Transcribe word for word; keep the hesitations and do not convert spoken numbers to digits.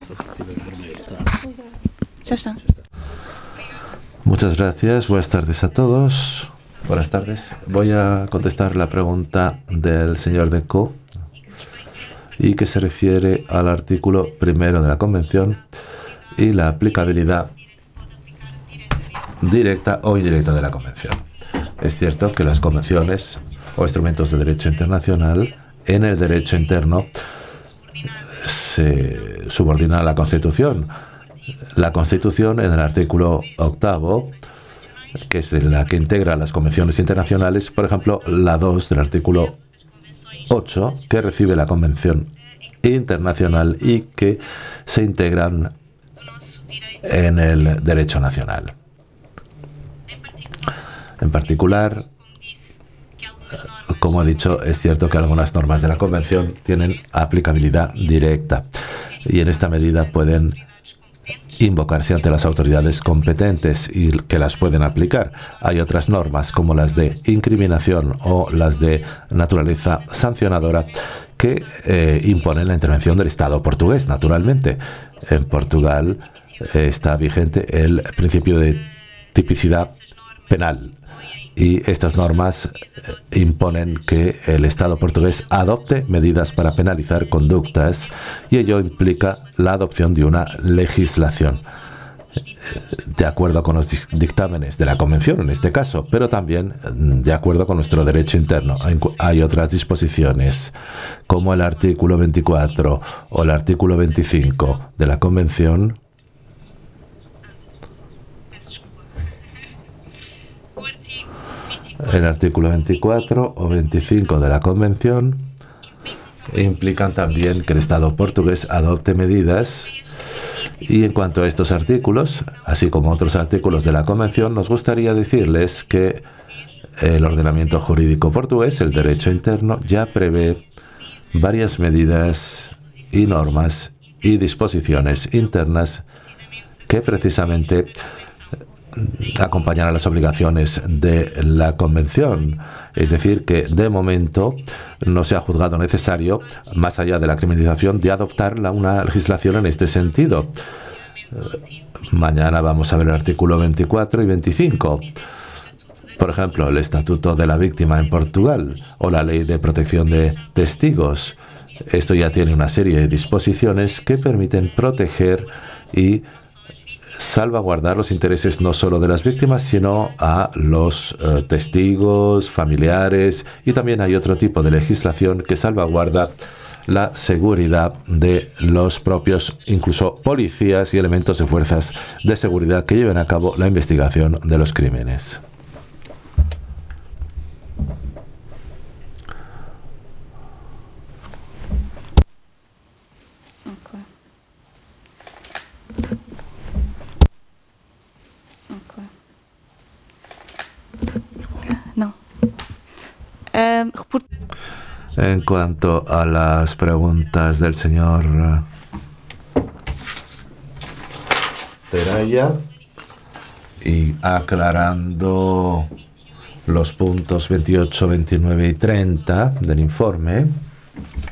Ya está. Muchas gracias. Buenas tardes a todos. Buenas tardes. Voy a contestar la pregunta del señor Deco y que se refiere al artículo primero de la Convención y la aplicabilidad directa o indirecta de la Convención. Es cierto que las convenciones o instrumentos de derecho internacional en el derecho interno se subordinan a la Constitución. La Constitución, en el artículo octavo, que es la que integra las convenciones internacionales, por ejemplo, la dos del artículo ocho, que recibe la Convención internacional y que se integran en el derecho nacional. En particular, como he dicho, es cierto que algunas normas de la Convención tienen aplicabilidad directa y en esta medida pueden invocarse ante las autoridades competentes y que las pueden aplicar. Hay otras normas, como las de incriminación o las de naturaleza sancionadora, que eh, imponen la intervención del Estado portugués, naturalmente. En Portugal eh, está vigente el principio de tipicidad penal y estas normas imponen que el Estado portugués adopte medidas para penalizar conductas y ello implica la adopción de una legislación de acuerdo con los dictámenes de la Convención en este caso, pero también de acuerdo con nuestro derecho interno. Hay otras disposiciones como el artículo veinticuatro o el artículo veinticinco de la Convención el artículo veinticuatro o veinticinco de la Convención implican también que el Estado portugués adopte medidas. Y en cuanto a estos artículos, así como otros artículos de la Convención, nos gustaría decirles que el ordenamiento jurídico portugués, el derecho interno, ya prevé varias medidas y normas y disposiciones internas que precisamente acompañar a las obligaciones de la Convención. Es decir, que de momento no se ha juzgado necesario, más allá de la criminalización, de adoptar una legislación en este sentido. Mañana vamos a ver el artículo veinticuatro y veinticinco. Por ejemplo, el Estatuto de la Víctima en Portugal o la Ley de Protección de Testigos. Esto ya tiene una serie de disposiciones que permiten proteger y salvaguardar los intereses no solo de las víctimas, sino a los eh, testigos, familiares, y también hay otro tipo de legislación que salvaguarda la seguridad de los propios, incluso policías y elementos de fuerzas de seguridad que lleven a cabo la investigación de los crímenes. Okay. Okay. No. Um, report... En cuanto a las preguntas del señor Teraya y aclarando los puntos veintiocho, veintinueve y treinta del informe,